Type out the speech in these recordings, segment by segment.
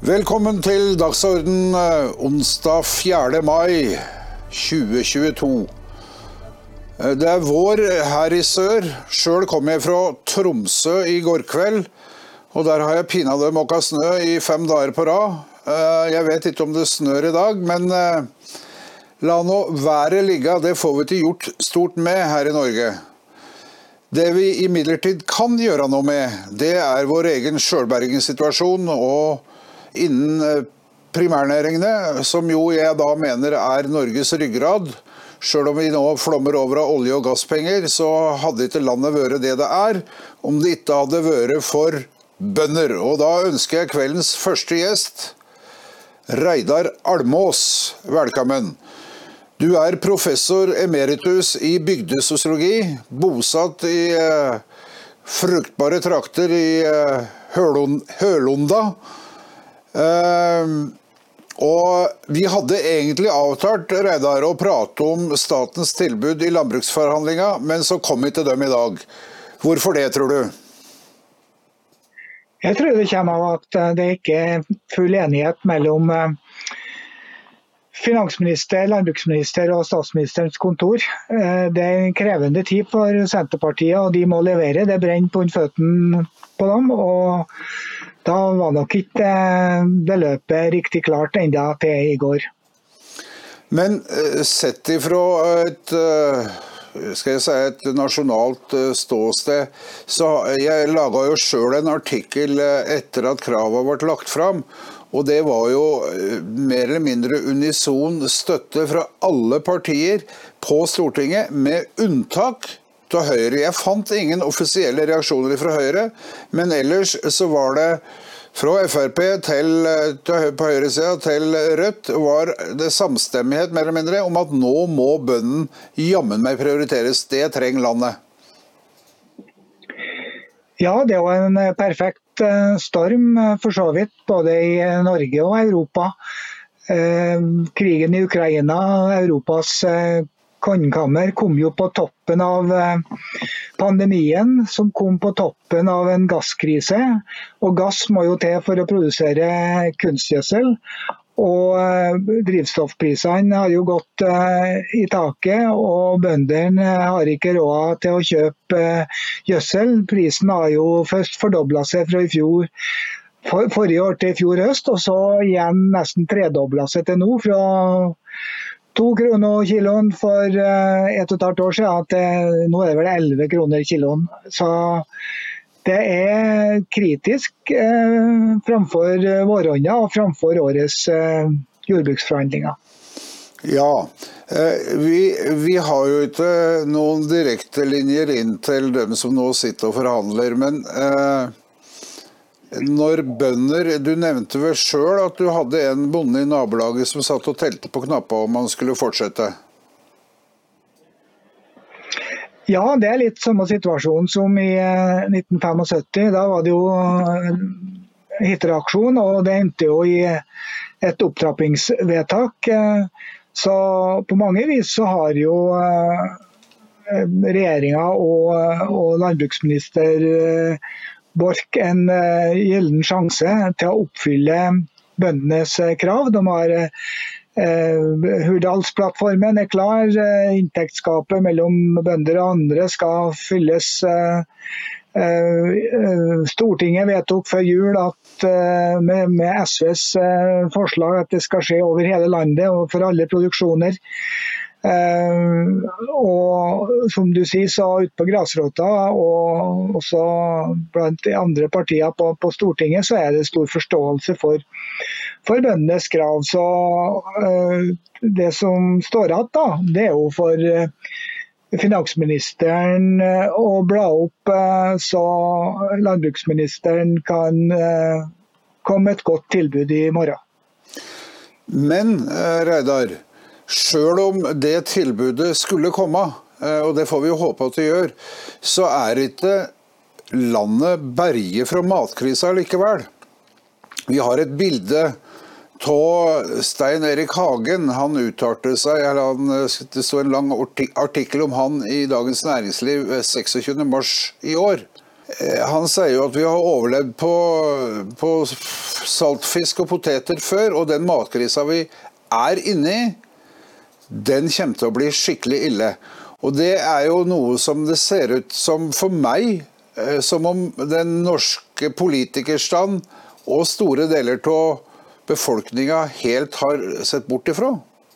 Velkommen til Dagsorden onsdag 4. mai 2022. Det vår her i sør. Selv kom jeg fra Tromsø i går kveld, og der har jeg pinadø måka snø i 5 dager på rad. Jeg vet ikke om det snør i dag, men la nå været ligge, det får vi ikke gjort stort med her i Norge. Det vi imidlertid kan gjøre noe med, det vår egen selvbergingssituasjon og innen primærnæringene, som jo jeg da mener Norges ryggrad. Selv om vi nå flommer over av olje- og gasspenger, så hadde ikke landet vært det det om det ikke hadde vært for bønder. Og da ønsker jeg kveldens første gjest, Reidar Almås. Velkommen. Du professor emeritus i bygdesosiologi, bosatt i fruktbare trakter i Hølonda. Og vi hadde egentlig avtalt, Reidar, å prate om statens tilbud i landbruksforhandlinga, men så kom ikke dem i dag. Hvorfor det, tror du? Jeg tror det kommer av at det ikke full enighet mellom finansminister, landbruksminister og statsministerens kontor. Det en krevende tid for Senterpartiet, og de må levere. Det brenner på føttene på dem, og da var nok ikke beløpet riktig klart enda til i går. Men sett ifra et nasjonalt ståsted, så jeg laget jo selv en artikkel etter at kravet ble lagt fram, og det var jo mer eller mindre unison støtte fra alle partier på Stortinget, med unntak av Høyre. Jeg fant ingen offisielle reaksjoner fra Høyre, men ellers så var det fra FrP på høyresiden til Rødt var det samstemmighet mer eller mindre om at nå må bønden jammen meg prioriteres. Det trenger landet. Ja, det var en perfekt storm for så vidt, både i Norge og Europa. Krigen i Ukraina, Europas kongekammer, kom jo på toppen av pandemien, som kom på toppen av en gasskrise. Og gass må jo til for å produsere kunstgjødsel. Og drivstoffprisene har jo gått i taket, og bøndene har ikke råd til å kjøpe gjødsel. Prisen har jo først fordoblet seg fra i fjor, forrige år til i fjor høst, og så igjen nesten tredoblet seg til nå, fra 2 kroner kiloen for 1,5 år siden, til nå det vel 11 kroner kiloen. Så det kritisk framfor våronna og framfor årets jordbruksforhandlinger. Ja, vi har jo ikke noen direkte linjer inn til dem som nå sitter og forhandler, men når bønder, du nevnte vel selv at du hadde en bonde i nabolaget som satt og telte på knappa om han skulle fortsette? Ja, det litt samme situasjon som i 1975. Da var det jo hittereaksjon, og det endte jo i et opptrappingsvedtak. Så på mange vis så har jo regjeringen og landbruksminister Borch en gyllen sjanse til å oppfylle bøndenes krav. De har Hurdalsplattformen klar, inntektsgapet mellom bønder og andre skal fylles. Stortinget vedtok før jul at med SVs forslag at det skal skje over hele landet og for alle produksjoner. Og som du sier, så ut på grasrota og også blant de andre partier på Stortinget, så det stor forståelse for bøndenes krav. Så det som står igjen da, det jo for finansministeren å bla opp, så landbruksministeren kan komme med et godt tilbud i morgen. Men Reidar, selv om det tilbudet skulle komme, og det får vi jo håpe at det gjør, så ikke landet berget fra matkrisa likevel. Vi har et bilde av Stein Erik Hagen. Han uttalte seg, det står en lang artikkel om han i Dagens Næringsliv 26. mars i år. Han sier jo at vi har overlevd på saltfisk og poteter før, og den matkrisa vi er inne i, den kommer til å bli skikkelig ille. Og det er jo noe som det ser ut som for meg, som om den norske politikerstand og store deler av befolkningen helt har sett bort ifra.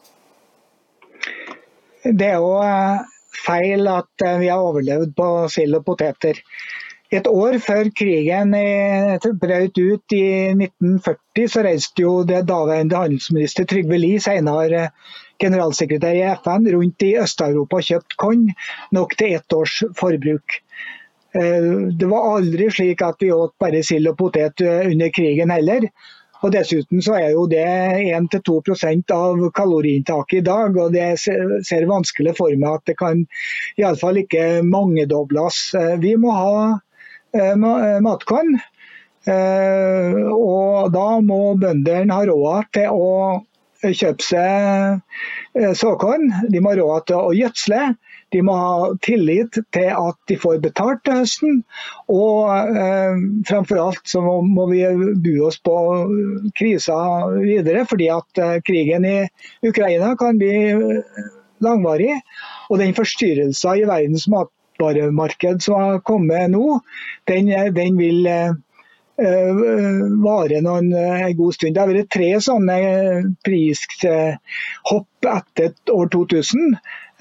Det er jo feil at vi har overlevd på sild og poteter. Et år før krigen brøt ut i 1940, så reiste jo det daværende handelsminister Trygve Lie, senere generalsekretær i FN, rundt i Øst-Europa og kjøpt korn nok til 1 års forbruk. Det var aldri slik at vi åt bare sild og potet under krigen heller. Og dessuten så er jo det 1-2% av kaloriinntaket i dag, og det ser vanskelig for meg at det kan i alle fall ikke mangedobles. Vi må ha matkorn, og da må bøndene ha råd til å kjøpe seg såkorn, de må ha råd til å gjødsle, de må ha tillit til at de får betalt til høsten, og framfor alt så må vi bu oss på krisa videre, fordi at krigen i Ukraina kan bli langvarig, og den forstyrrelsen i verdens matvaremarked som har kommet nå, den vil vare en god stund. Det har vært 3 sånne prishopp etter år 2000,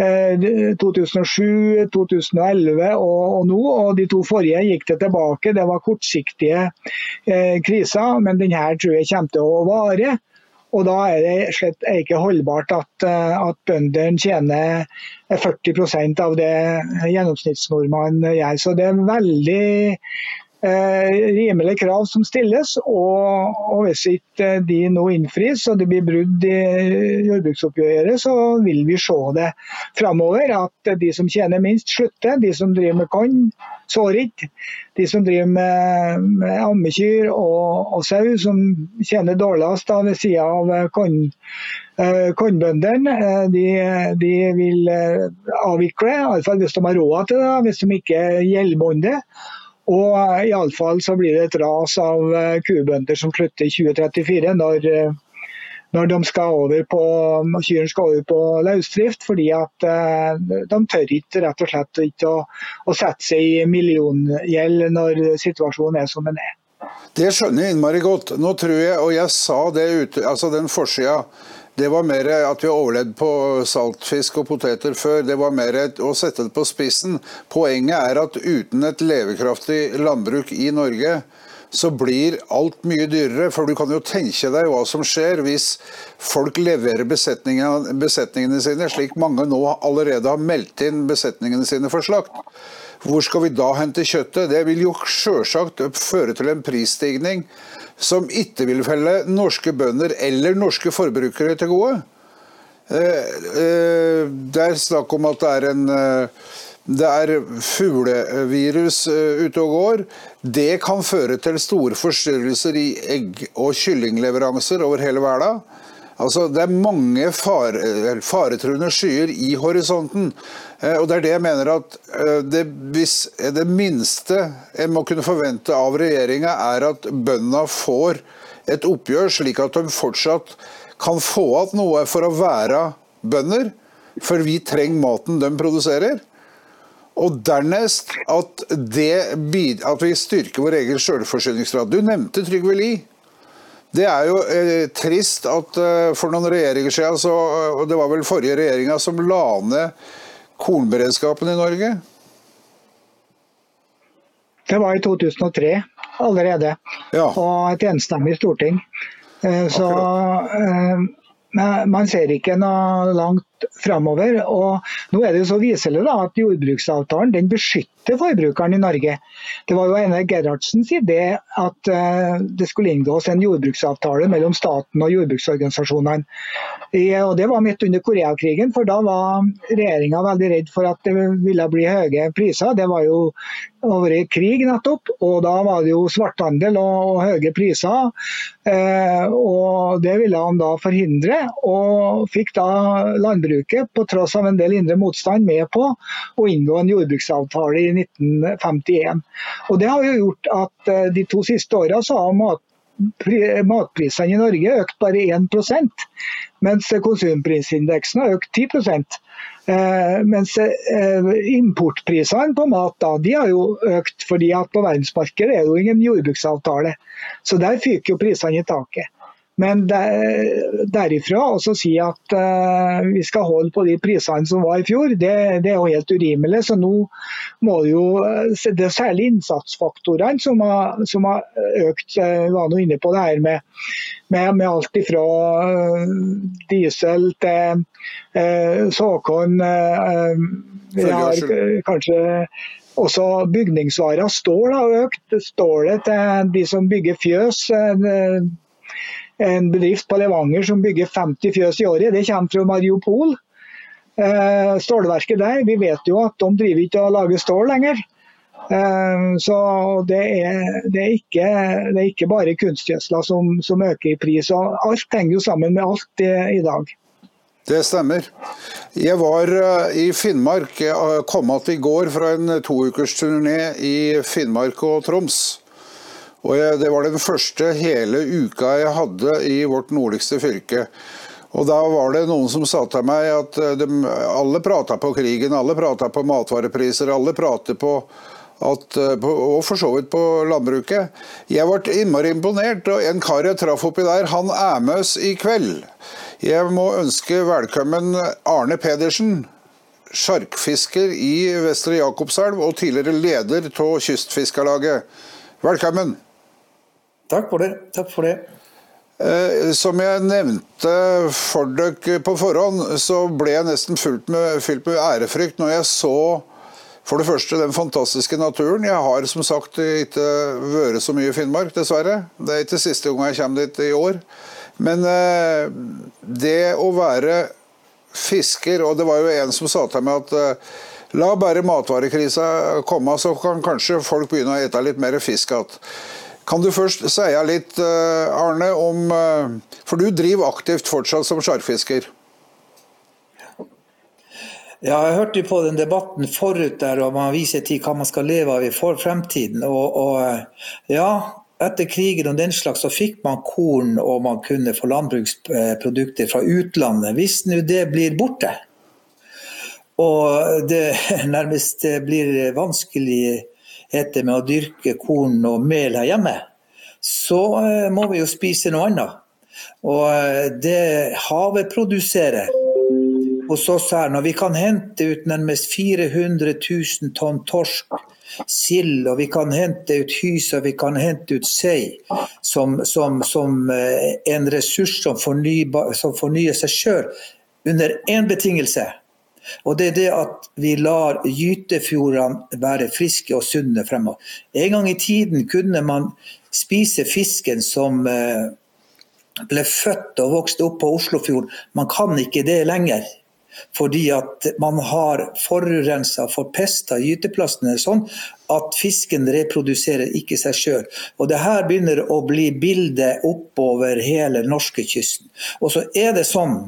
2007, 2011 og nå, og de 2 forrige gikk det tilbake. Det var kortsiktige kriser, men denne tror jeg kommer til å vare. Og da er det slett ikke holdbart at bøndene tjener 40% av det gjennomsnittsnordmannen gjør. Så det er veldig rimelig krav som stilles, og hvis ikke de nå innfris og det blir brudd i jordbruksoppgjøret, så vil vi se det fremover, at de som tjener minst slutter, de som driver med korn, sår ikke, de som driver med ammekyr og sau, som tjener dårligst ved siden av kornbøndene, de vil avvikle, i alle fall hvis de har råd til det, hvis de ikke gjeldbånder. Og i alle fall så blir det et ras av kubønder som slutter i 2034 når de skal over på, kyrene skal over på løsdrift, fordi at de tør ikke rett og slett ikke å sette seg i milliongjeld når situasjonen er som den er. Det skjønner jeg innmari godt. Nå tror jeg, og jeg sa det ute, altså den forsiden, det var mer at vi har overlevd på saltfisk og poteter før. Det var mer å sette det på spissen. Poenget er at uten et levekraftig landbruk i Norge, så blir alt mye dyrere. For du kan jo tenke deg hva som skjer hvis folk leverer besetningene sine, slik mange nå allerede har meldt inn besetningene sine for slakt. Hvor skal vi da hente kjøttet? Det vil jo selvsagt føre til en prisstigning som ikke vil felle norske bønder eller norske forbrukere til gode. Det er snakk om at det er fuglevirus ute og går. Det kan føre til store forstyrrelser i egg- og kyllingleveranser over hele verden. Altså, det er mange faretruende skyer i horisonten, og det er det jeg mener at hvis det minste jeg må kunne forvente av regjeringen er at bøndene får et oppgjør slik at de fortsatt kan få igjen noe for å være bønder, for vi trenger maten de produserer. Og dernest at vi styrker vår egen selvforsyningsgrad. Du nevnte Trygve Lie. Det er jo trist at for noen regjeringer siden, og det var vel forrige regjeringen som la ned kornberedskapen i Norge? Det var i 2003 allerede, ja. Og et enstemmig storting. Så man ser ikke noe langt fremover, og nå er det jo så viselig da, at jordbruksavtalen den beskytter forbrukeren i Norge. Det var jo Einar Gerhardsens idé at det skulle inngås en jordbruksavtale mellom staten og jordbruksorganisasjonene. Og det var midt under Koreakrigen, for da var regjeringen veldig redd for at det ville bli høye priser. Det var jo over i krig nettopp, og da var det jo svarthandel og høye priser, og det ville han da forhindre, og fikk da landbruket landbruket, på tross av en del indre motstand, med på å inngå en jordbruksavtale i 1951. Og det har jo gjort at de 2 siste årene så har matprisene i Norge økt bare 1%, mens konsumprisindeksen har økt 10%. Mens importprisene på mat de har jo økt, fordi at på verdensmarkedet jo ingen jordbruksavtale. Så der fyker jo prisene i taket. Men derifra også si at vi skal holde på de prisene som var i fjor, det jo helt urimelig. Så nå må det er særlig innsatsfaktorene som har økt. Vi var nå inne på det her med alt ifra diesel til såkorn. Vi har kanskje også bygningsvarer. Stål har økt. Stålet til de som bygger fjøs, en bedrift på Levanger som bygger 50 fjøs i året, det kommer fra Mariupol. Stålverket der, vi vet jo at de driver ikke å lage stål lenger. Så det er ikke bare kunstgjødsler som øker i pris. Og alt henger jo sammen med alt i dag. Det stemmer. Jeg var i Finnmark, jeg kom i går fra en 2-ukers turné i Finnmark og Troms. Og det var den første hele uka jeg hadde i vårt nordligste fylke. Og da var det noen som sa til meg at alle pratet på krigen, alle pratet på matvarepriser, alle pratet på og for så vidt på landbruket. Jeg ble innmari imponert, og en kar jeg traff oppi der, han med oss i kveld. Jeg må ønske velkommen Arne Pedersen, sjarkfisker i Vestre Jakobselv og tidligere leder av Kystfiskerlaget. Velkommen. Takk for det. Som jeg nevnte for dere på forhånd, så ble jeg nesten fylt med ærefrykt når jeg så for det første den fantastiske naturen. Jeg har som sagt ikke vært så mye i Finnmark, dessverre. Det ikke siste gang jeg kommer dit i år. Men det å være fisker, og det var jo en som sa til meg at la bare matvarekrisa komme, så kan kanskje folk begynne å ete litt mer fisk igjen. Kan du først si litt, Arne, for du driver aktivt fortsatt som sjarkfisker? Ja, jeg hørte på den debatten forut der, og man viser til hva man skal leve av i fremtiden. Og ja, etter krigen og den slags så fikk man korn, og man kunne få landbruksprodukter fra utlandet. Hvis nå det blir borte, og det nærmest blir vanskelig med å dyrke korn og mel her hjemme, så må vi jo spise noe annet. Og det havet produserer hos oss her, når vi kan hente ut nærmest 400 000 tonn torsk, sild, og vi kan hente ut hyse, og vi kan hente ut sei, som en ressurs som fornyer seg selv, under en betingelse. Og det det at vi lar gytefjordene være friske og sunne fremover. En gang i tiden kunne man spise fisken som ble født og vokst opp på Oslofjorden. Man kan ikke det lenger, fordi at man har forurenset, forpestet gyteplassene sånn at fisken reproduserer ikke seg selv. Og det her begynner å bli bildet oppover hele norskekysten. Og så det sånn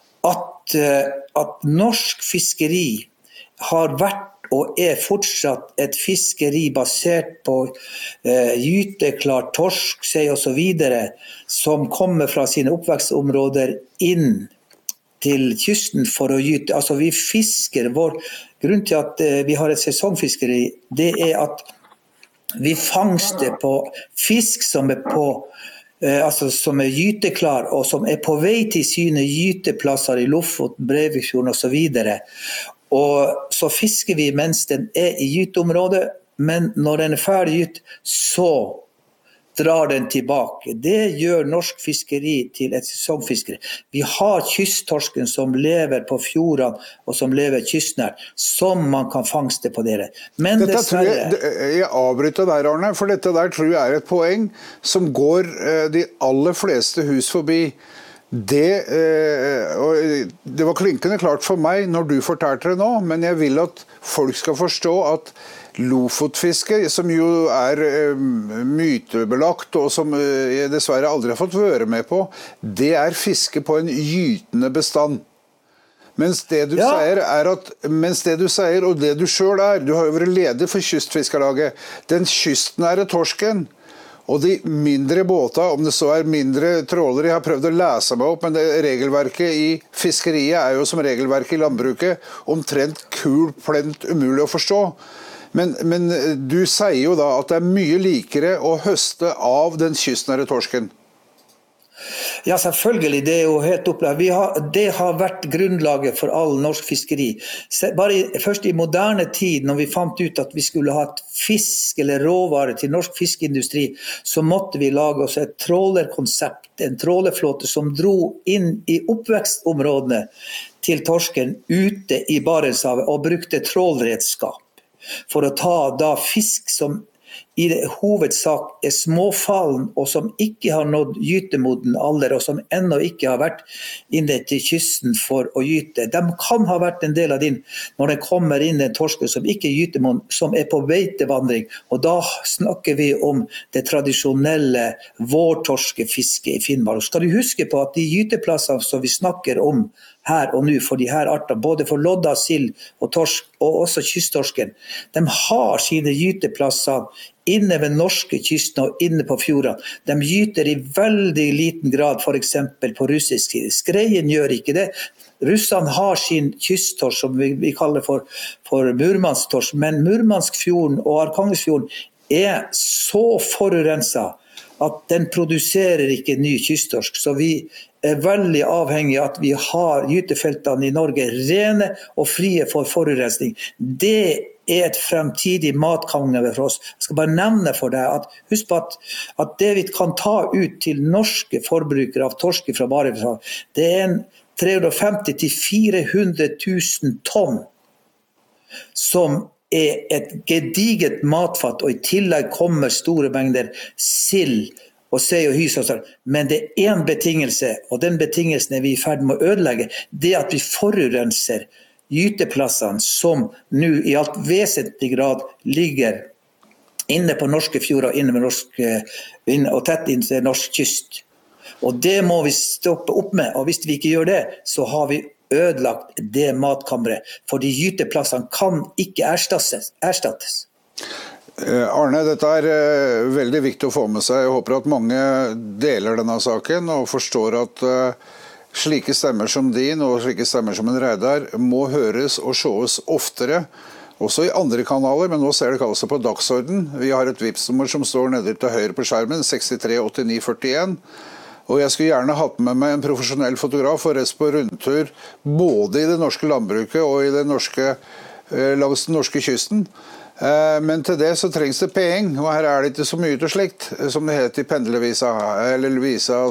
at norsk fiskeri har vært og fortsatt et fiskeri basert på gyteklar, torsk, sei og så videre, som kommer fra sine oppvekstområder inn til kysten for å gyte. Altså vi fisker, grunn til at vi har et sesongfiskeri, det at vi fangster på fisk som som gyteklar, og som på vei til sine gyteplasser i Lofoten, Brevikfjorden og så videre. Og så fisker vi mens den i gyteområdet, men når den ferdig gytt, så drar den tilbake. Det gjør norsk fiskeri til et sesongfiskeri. Vi har kysttorsken som lever på fjordene, og som lever kystnært, som man kan fangste på dere. Men dette dessverre... Jeg avbryter der, Arne, for dette der tror jeg et poeng som går de aller fleste hus forbi. Det var klinkende klart for meg når du fortalte det nå, men jeg vil at folk skal forstå at lofotfiske, som jo mytebelagt, og som jeg dessverre aldri har fått være med på, det fiske på en gytende bestand. Mens det du sier og det du selv du har jo vært leder for Kystfiskerlaget, den kystnære torsken, og de mindre båter, om det så mindre trålere, jeg har prøvd å lese meg opp, men det regelverket i fiskeriet jo som regelverket i landbruket, omtrent plent umulig å forstå. Men du sier jo da at det mye likere å høste av den kystnære torsken. Ja, selvfølgelig, det jo helt opplagt. Det har vært grunnlaget for all norsk fiskeri. Først i moderne tid, når vi fant ut at vi skulle ha et fisk eller råvare til norsk fiskeindustri, så måtte vi lage oss et trålerkonsept, en trålerflåte som dro inn i oppvekstområdene til torsken ute i Barentshavet og brukte trålredskap for å ta da fisk som i hovedsak småfallen og som ikke har nådd gytemoden alder og som ennå ikke har vært inne til kysten for å gyte. De kan ha vært en del av din når det kommer inn en torske som ikke er gytemoden, som på beitevandring, og da snakker vi om det tradisjonelle vårtorskefisket i Finnmark. Skal du huske på at de gyteplassene som vi snakker om her og nå for de her artene, både for lodda, sild og torsk, og også kysttorsken, de har sine gyteplasser inne ved norske kysten og inne på fjordene. De gyter i veldig liten grad, for eksempel på russisk side. Skreien gjør ikke det. Russerne har sin kysttorsk, som vi kaller for Murmansk-torsk, men Murmanskfjorden og Arkhangelskfjorden så forurenset at den produserer ikke ny kysttorsk. Så vi veldig avhengig av at vi har gytefeltene i Norge rene og frie for forurensning. Det et fremtidig matkammer for oss. Jeg skal bare nevne for deg at husk på at det vi kan ta ut til norske forbrukere av torsk fra Barentshavet, det en 350 til 400 000 tonn som et gediget matfatt, og i tillegg kommer store mengder sild og sei og hyse og sånn. Men det en betingelse, og den betingelsen vi i ferd med å ødelegge, det at vi forurenser gyteplassene som nå i alt vesentlig grad ligger inne på norske fjorder, og tett inn til norsk kyst. Og det må vi stoppe opp med, og hvis vi ikke gjør det, så har vi ødelagt det matkammeret, for de gyteplassene kan ikke erstattes. Arne, dette veldig viktig å få med seg. Jeg håper at mange deler denne saken og forstår at slike stemmer som din og slike stemmer som en Reidar må høres og sees oftere, også i andre kanaler, men nå ser det altså på dagsorden. Vi har et Vipps-nummer som står nede til høyre på skjermen, 638941. Og jeg skulle gjerne hatt med meg en profesjonell fotograf og reist på rundtur både i det norske landbruket og i det norske, langs den norske kysten. Men til det så trengs det penger, og her det ikke så mye til slikt, som det heter i pendlervisa, eller visa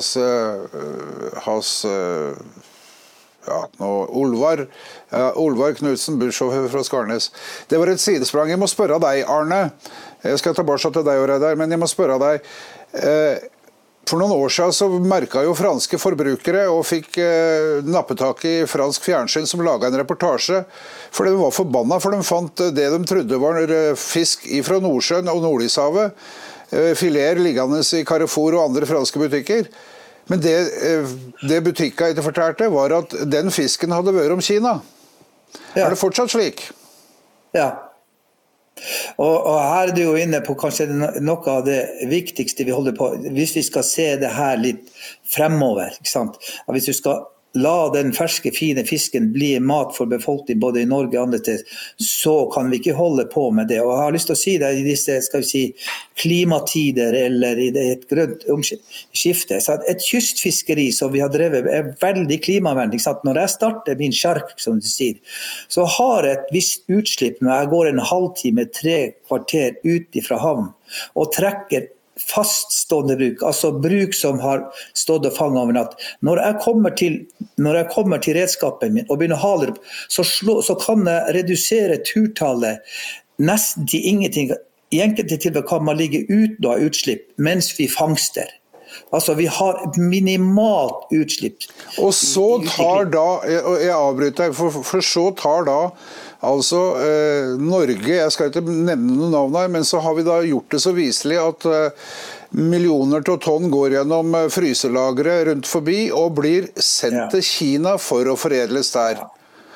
Olvar Knudsen, bussjåfør fra Skarnes. Det var et sidesprang. Jeg må spørre deg, Arne. Jeg skal tilbake til deg og Reidar, men jeg må spørre deg. For noen år siden så merket jo franske forbrukere og fikk nappetak i fransk fjernsyn som laget en reportasje, for de var forbannet, for de fant det de trodde var fisk fra Nordsjøen og Nordishavet, fileter liggende i Carrefour og andre franske butikker. Men det butikket etter fortalte var at den fisken hadde vært om Kina. Ja. Det fortsatt slik? Ja. Og her du jo inne på kanskje noe av det viktigste vi holder på, hvis vi skal se det her litt fremover, ikke sant? Hvis du skal la den ferske, fine fisken bli mat for befolkningen både i Norge og andre steder, så kan vi ikke holde på med det. Og jeg har lyst til å si det i disse, skal vi si, klimatider eller i et grønt skifte. Så et kystfiskeri som vi har drevet veldig klimavennlig. Når jeg starter min sjark, som du sier, så har jeg et visst utslipp når jeg går en halvtime, 3 kvarter ut fra havn og trekker faststående bruk, altså bruk som har stått og fanget over natt. Når jeg kommer til redskapen min og begynner å hale opp, så kan jeg redusere turtallet nesten til ingenting. I enkelte tilfeller kan man ligge uten å ha utslipp mens vi fangster. Altså vi har minimalt utslipp. Og så tar da, jeg avbryter, for så tar da altså Norge, jeg skal ikke nevne noen navn her, men så har vi da gjort det så viselig at millioner til tonn går gjennom fryselagre rundt forbi og blir sendt til Kina for å foredles der.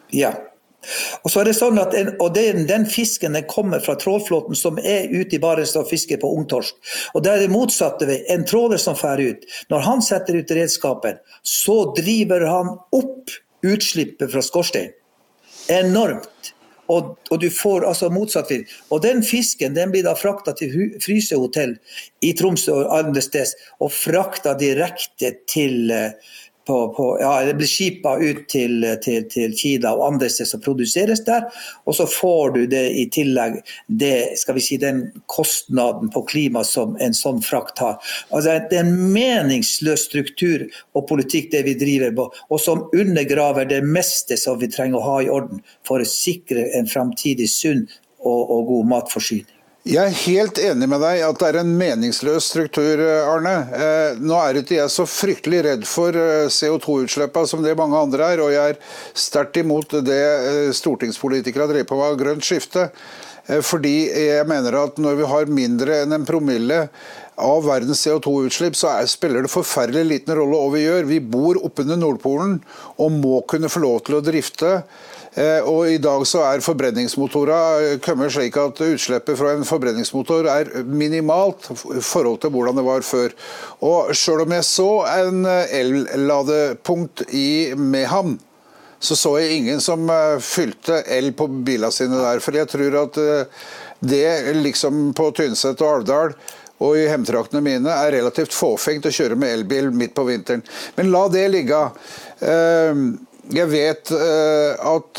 Ja. Og så det sånn at den fisken den kommer fra trålflåten som ute i Barentshavet og fisker på ungtorsk. Og det det motsatte ved en tråler som fer ut. Når han setter ut redskapen, så driver han opp utslippet fra skorstein. Enormt. Og du får altså motsatt vind. Og den fisken den blir da fraktet til frysehotell i Tromsø og andre steder, og fraktet direkte til det blir skipet ut til Kina og andre steder som produseres der, og så får du det i tillegg, den kostnaden på klima som en sånn frakt har. Altså det en meningsløs struktur og politikk det vi driver på, og som undergraver det meste som vi trenger å ha i orden for å sikre en fremtidig sunn og god matforsyning. Jeg helt enig med deg at det en meningsløs struktur, Arne. Nå ikke jeg så fryktelig redd for CO2-utslippet som det mange andre og jeg sterkt imot det stortingspolitikere driver på av grønt skifte. Fordi jeg mener at når vi har mindre enn en promille av verdens CO2-utslipp, så spiller det forferdelig liten rolle hva vi gjør. Vi bor oppunder Nordpolen og må kunne få lov til å drifte. Og i dag så forbrenningsmotorer kommet slik at utslippet fra en forbrenningsmotor minimalt i forhold til hvordan det var før. Og selv om jeg så en el-ladepunkt i Mehamn, så jeg ingen som fylte el på bilene sine der, for jeg tror at det liksom på Tynset og Alvdal og i hjemtraktene mine relativt fåfengt å kjøre med elbil midt på vinteren. Men la det ligge. Jeg vet at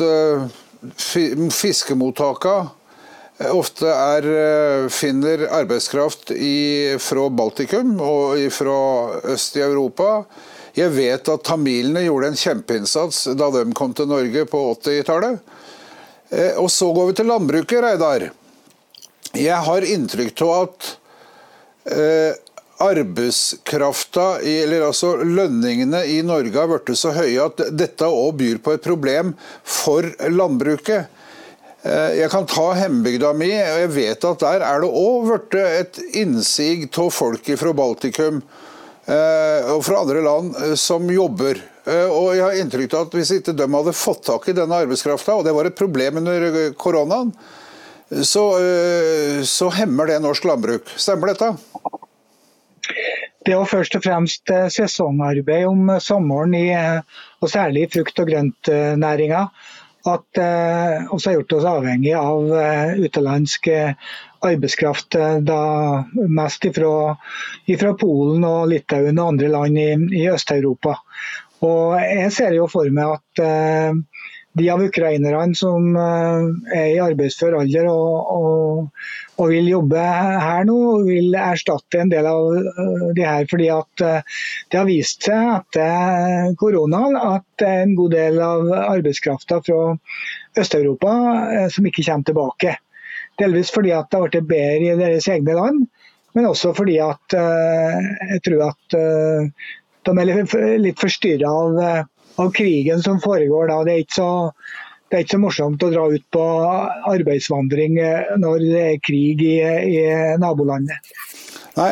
fiskemottakene ofte finner arbeidskraft fra Baltikum og fra øst i Europa. Jeg vet at tamilene gjorde en kjempeinnsats da de kom til Norge på 80-tallet. Og så går vi til landbruket, Reidar. Jeg har inntrykk av at arbeidskrafta, eller altså lønningene i Norge har vært så høye at dette også byr på et problem for landbruket. Jeg kan ta hjembygda mi, og jeg vet at der det også vært et innsig av folk fra Baltikum og fra andre land som jobber. Og jeg har inntrykk av at hvis ikke de hadde fått tak i denne arbeidskrafta, og det var et problem under koronaen, så hemmer det norsk landbruk. Stemmer dette? Det først og fremst sesongarbeid om sommeren og særlig i frukt- og grøntnæringen, at også har gjort oss avhengig av utenlandsk arbeidskraft, da mest fra Polen og Litauen og andre land i Øst-Europa. Og jeg ser jo for meg at de av ukrainerne som i arbeidsfør alder og vil jobbe her nå, vil erstatte en del av de her, fordi at det har vist seg etter koronaen at en god del av arbeidskraften fra Øst-Europa som ikke kommer tilbake. Delvis fordi at det har vært bedre i deres egne land, men også fordi at jeg tror at de litt forstyrret av krigen som foregår da. Det er ikke så morsomt å dra ut på arbeidsvandring når det krig i nabolandet. Nei,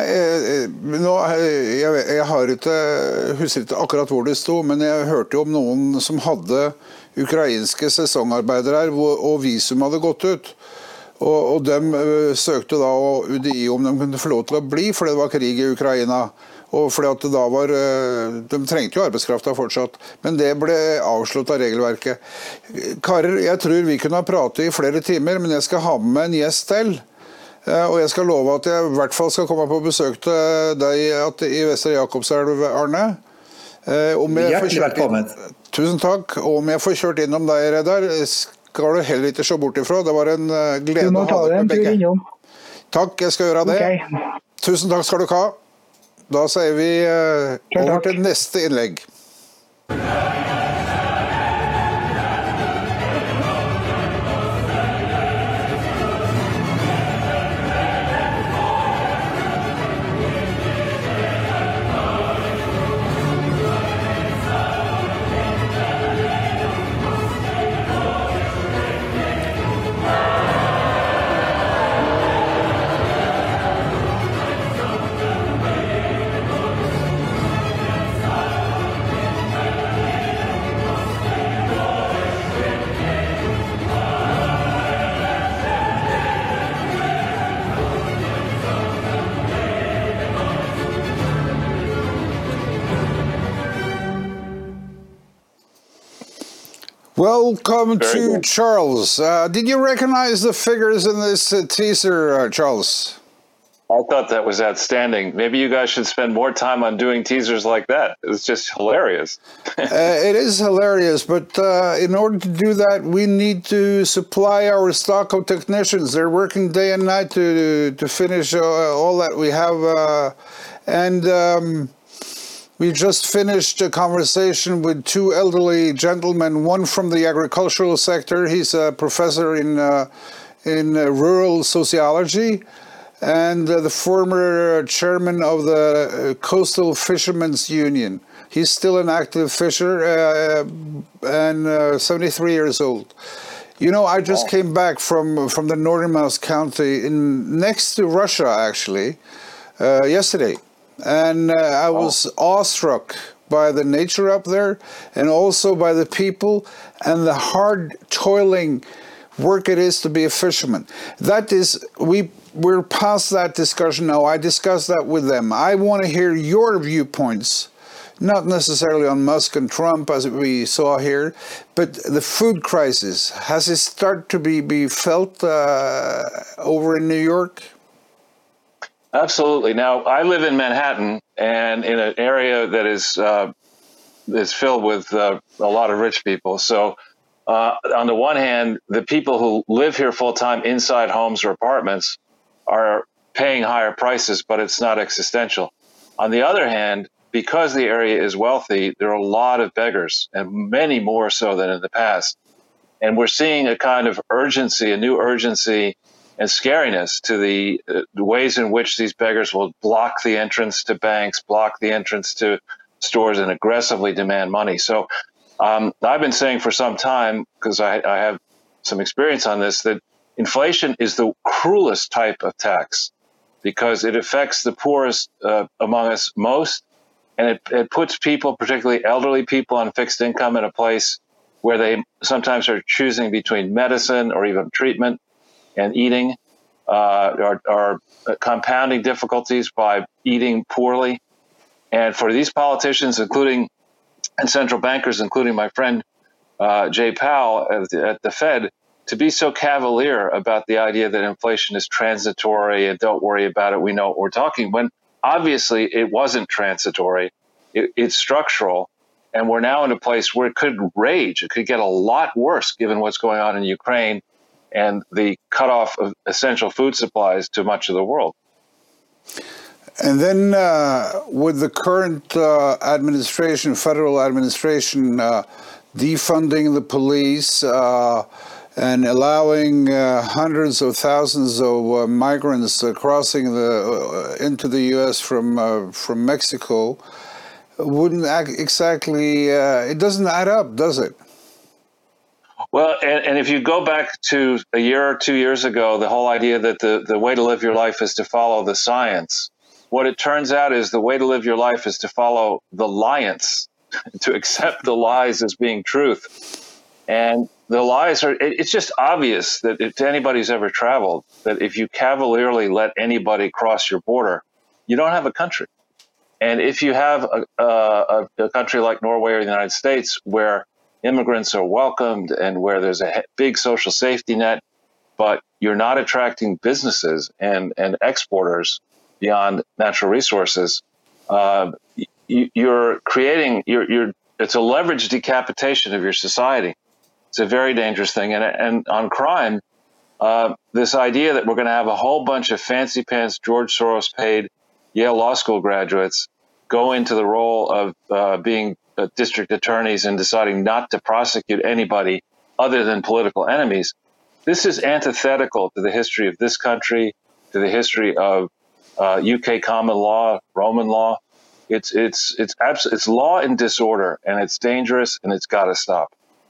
jeg husker ikke akkurat hvor det stod, men jeg hørte jo om noen som hadde ukrainske sesongarbeidere her, og visum hadde gått ut. Og de søkte da UDI om de kunne få lov til å bli, for det var krig i Ukraina. Og fordi at de trengte jo arbeidskrafta fortsatt, men det ble avslått av regelverket. Karer, jeg tror vi kunne ha pratet i flere timer, men jeg skal ha med meg en gjest til. Og jeg skal love at jeg i hvert fall skal komme på besøk til deg i Vestre Jakobselv, Arne. Hjertelig velkommen. Tusen takk. Og om jeg får kjørt innom deg, Reidar, skal du heller ikke se bort ifra. Det var en glede å ha deg med begge. Takk, jeg skal gjøre det. Okay. Tusen takk skal du ha. Da sier vi over til neste innlegg. Welcome Very to good. Charles. Did you recognize the figures in this teaser, Charles? I thought that was outstanding. Maybe you guys should spend more time on doing teasers like that. It's just hilarious. It is hilarious, but in order to do that, we need to supply our stock of technicians. They're working day and night to finish all that we have. We just finished a conversation with two elderly gentlemen, one from the agricultural sector. He's a professor in rural sociology, and the former chairman of the Coastal Fishermen's Union. He's still an active fisher and 73 years old. You know, I just came back from the northernmost county next to Russia, actually, yesterday. And I was awestruck by the nature up there and also by the people and the hard toiling work it is to be a fisherman. That is, we're past that discussion now. I discussed that with them. I want to hear your viewpoints, not necessarily on Musk and Trump as we saw here, but the food crisis. Has it started to be felt over in New York? Absolutely. Now, I live in Manhattan, and in an area that is filled with a lot of rich people. So, on the one hand, the people who live here full time inside homes or apartments are paying higher prices, but it's not existential. On the other hand, because the area is wealthy, there are a lot of beggars, and many more so than in the past. And we're seeing a kind of urgency, a new urgency and scariness to the ways in which these beggars will block the entrance to banks, block the entrance to stores, and aggressively demand money. So I've been saying for some time, because I have some experience on this, that inflation is the cruelest type of tax because it affects the poorest among us most, and it puts people, particularly elderly people on fixed income, in a place where they sometimes are choosing between medicine or even treatment and eating, are compounding difficulties by eating poorly. And for these politicians, and central bankers, including my friend Jay Powell at the Fed, to be so cavalier about the idea that inflation is transitory and don't worry about it, we know what we're talking, when obviously it wasn't transitory, it's structural, and we're now in a place where it could rage. It could get a lot worse given what's going on in Ukraine and the cutoff of essential food supplies to much of the world. And then with the current administration, federal administration, defunding the police and allowing hundreds of thousands of migrants crossing into the U.S. from Mexico, wouldn't exactly, it doesn't add up, does it? Well, and if you go back to a year or 2 years ago, the whole idea that the way to live your life is to follow the science, what it turns out is the way to live your life is to follow the liance, to accept the lies as being truth. And the lies it's just obvious that if anybody who's ever traveled, that if you cavalierly let anybody cross your border, you don't have a country. And if you have a country like Norway or the United States where immigrants are welcomed and where there's a big social safety net, but you're not attracting businesses and exporters beyond natural resources, you're creating, it's a leveraged decapitation of your society. It's a very dangerous thing. And on crime, this idea that we're going to have a whole bunch of fancy pants, George Soros paid Yale Law School graduates go into the role of being district attorneys and deciding not to prosecute anybody other than political enemies. This is antithetical to the history of this country, to the history of UK common law, Roman law. It's law in disorder, and it's dangerous, and it's got to stop.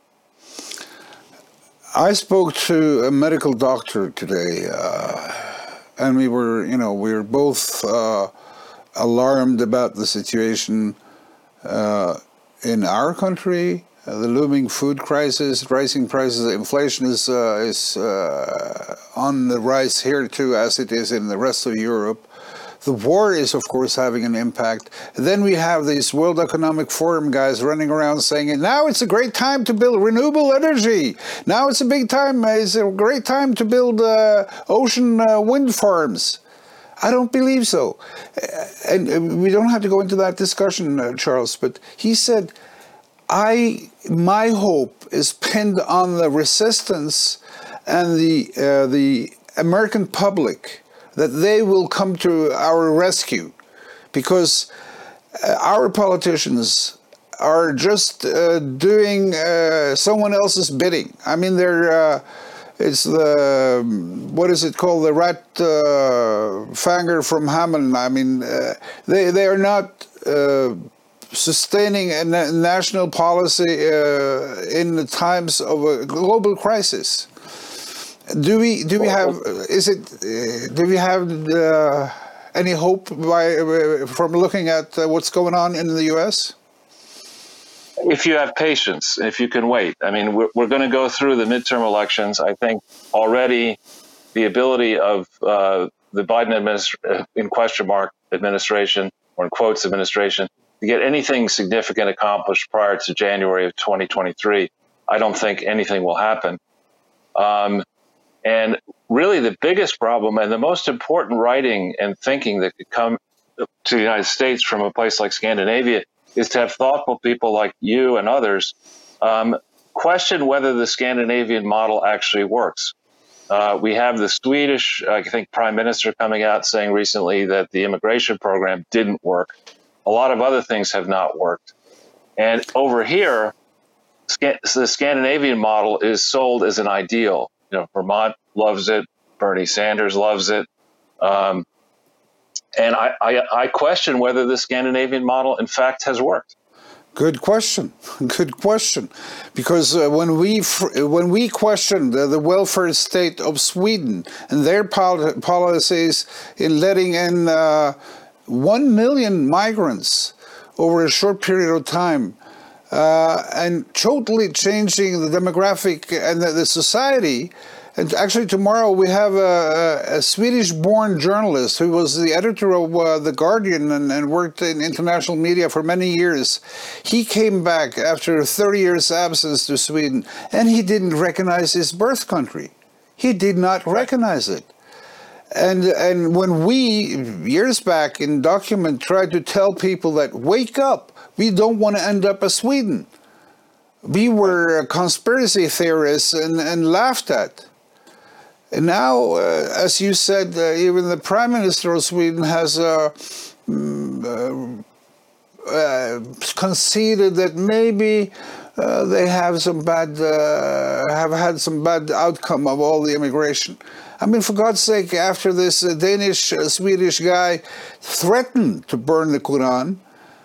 I spoke to a medical doctor today, and we were both alarmed about the situation in our country, the looming food crisis, rising prices, inflation is on the rise here too, as it is in the rest of Europe. The war is, of course, having an impact. Then we have these World Economic Forum guys running around saying, now it's a great time to build renewable energy. Now it's a great time to build ocean wind farms. I don't believe so. And we don't have to go into that discussion, Charles, but he said, my hope is pinned on the resistance and the American public, that they will come to our rescue, because our politicians are just doing someone else's bidding. I mean, it's the, what is it called, the rat fanger from Hamelin. I mean, they are not sustaining a national policy in the times of a global crisis. Do we have any hope from looking at what's going on in the U.S.? If you have patience, if you can wait. I mean, we're going to go through the midterm elections. I think already the ability of the Biden in question mark administration, or in quotes administration, to get anything significant accomplished prior to January of 2023, I don't think anything will happen. And really the biggest problem and the most important writing and thinking that could come to the United States from a place like Scandinavia is to have thoughtful people like you and others question whether the Scandinavian model actually works. We have the Swedish, I think, Prime Minister coming out saying recently that the immigration program didn't work. A lot of other things have not worked. And over here, the Scandinavian model is sold as an ideal. You know, Vermont loves it. Bernie Sanders loves it. And I question whether the Scandinavian model, in fact, has worked. Good question. Good question. Because when we question the welfare state of Sweden and their policies in letting in 1 million migrants over a short period of time, and totally changing the demographic and the society. And actually tomorrow we have a Swedish-born journalist who was the editor of The Guardian and worked in international media for many years. He came back after 30 years absence to Sweden, and he didn't recognize his birth country. He did not recognize it. And when we, years back in Document, tried to tell people that, wake up, we don't want to end up as Sweden, we were conspiracy theorists and laughed at. And now, as you said, even the Prime Minister of Sweden has conceded that maybe they have had some bad outcome of all the immigration. I mean, for God's sake, after this Danish-Swedish guy threatened to burn the Quran,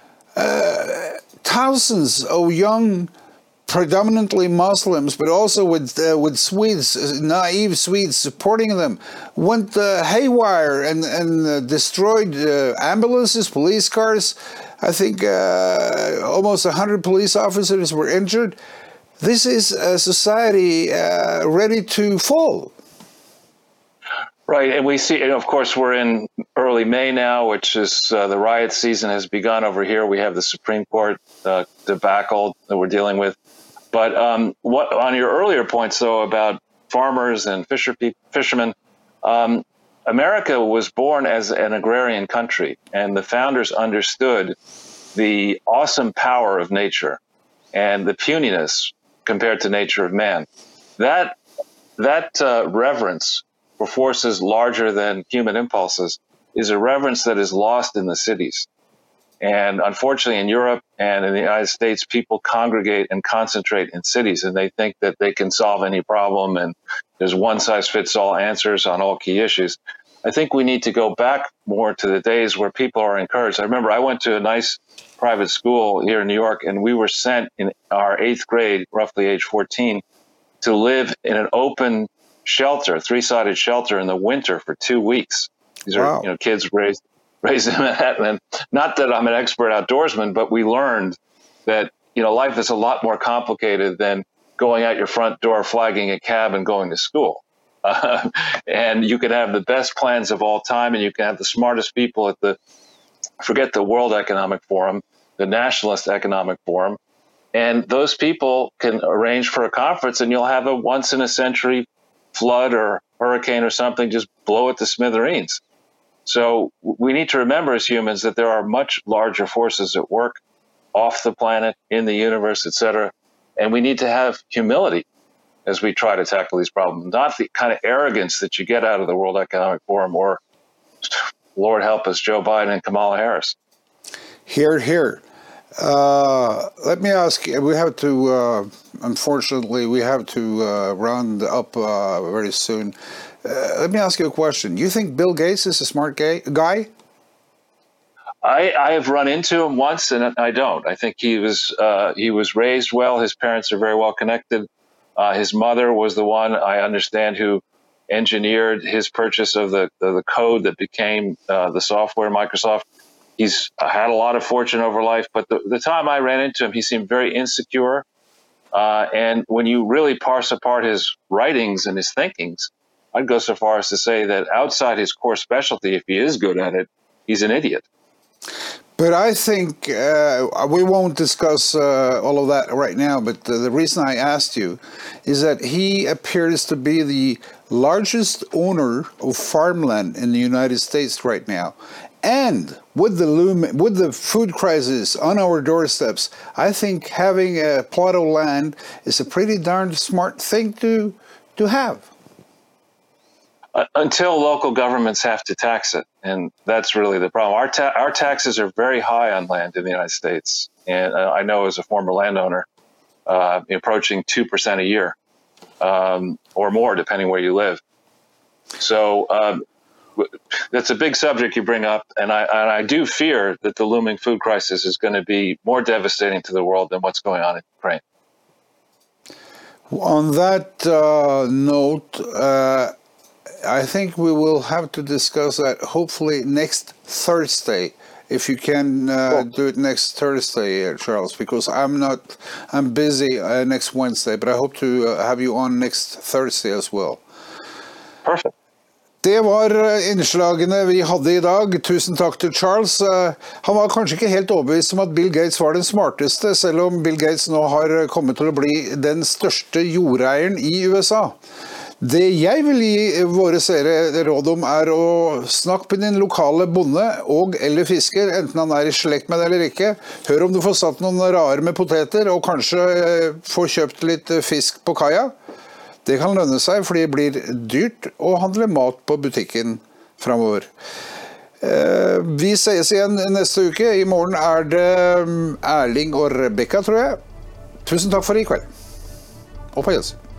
thousands of young, predominantly Muslims, but also with Swedes, naive Swedes supporting them, went haywire and destroyed ambulances, police cars. I think almost 100 police officers were injured. This is a society ready to fall. Right, and we see, and of course, we're in early May now, which is the riot season has begun over here. We have the Supreme Court debacle that we're dealing with. But what on your earlier points, though, about farmers and fishermen, America was born as an agrarian country, and the founders understood the awesome power of nature and the puniness compared to nature of man. That reverence for forces larger than human impulses is a reverence that is lost in the cities. And unfortunately, in Europe and in the United States, people congregate and concentrate in cities, and they think that they can solve any problem, and there's one-size-fits-all answers on all key issues. I think we need to go back more to the days where people are encouraged. I remember I went to a nice private school here in New York, and we were sent in our 8th grade, roughly age 14, to live in an open shelter, 3-sided shelter in the winter for 2 weeks. These are, wow. Kids raised in Manhattan. And not that I'm an expert outdoorsman, but we learned that, life is a lot more complicated than going out your front door, flagging a cab and going to school. And you can have the best plans of all time, and you can have the smartest people at forget the World Economic Forum, the Nationalist Economic Forum, and those people can arrange for a conference, and you'll have a once-in-a-century flood or hurricane or something just blow it to smithereens. So we need to remember as humans that there are much larger forces at work off the planet, in the universe, etc. And we need to have humility as we try to tackle these problems, not the kind of arrogance that you get out of the World Economic Forum or, Lord help us, Joe Biden and Kamala Harris. Here, here. Let me ask you, we have to, unfortunately, we have to round up very soon. Let me ask you a question. You think Bill Gates is a smart guy? I have run into him once, and I don't. I think he was raised well. His parents are very well connected. His mother was the one, I understand, who engineered his purchase of the code that became the software, Microsoft. He's had a lot of fortune over life, but the time I ran into him, he seemed very insecure. And when you really parse apart his writings and his thinkings, I'd go so far as to say that outside his core specialty, if he is good at it, he's an idiot. But I think we won't discuss all of that right now, but the reason I asked you is that he appears to be the largest owner of farmland in the United States right now. And with the food crisis on our doorsteps, I think having a plot of land is a pretty darn smart thing to have. Until local governments have to tax it, and that's really the problem. Our taxes are very high on land in the United States, and I know as a former landowner, approaching 2% a year, or more, depending where you live. So that's a big subject you bring up, and I do fear that the looming food crisis is going to be more devastating to the world than what's going on in Ukraine. On that note, I think we will have to discuss that hopefully next Thursday, if you can do it next Thursday, Charles, because I'm busy next Wednesday, but I hope to have you on next Thursday as well. Perfect. Det var innslagene vi hadde I dag. Tusen takk til Charles. Han var kanskje ikke helt overbevist om at Bill Gates var den smarteste, selv om Bill Gates nå har kommet til å bli den største jordeieren I USA. Det jeg vil gi våre seere råd om å snakke med din lokale bonde og eller fisker, enten han I slekt med deg eller ikke. Hør om du får satt noen rare med poteter, og kanskje få kjøpt litt fisk på kaja. Det kan lønne seg, fordi det blir dyrt å handle mat på butikken fremover. Vi ses igjen neste uke. I morgen det Erling og Rebecca, tror jeg. Tusen takk for I kveld. Og på gjensyn.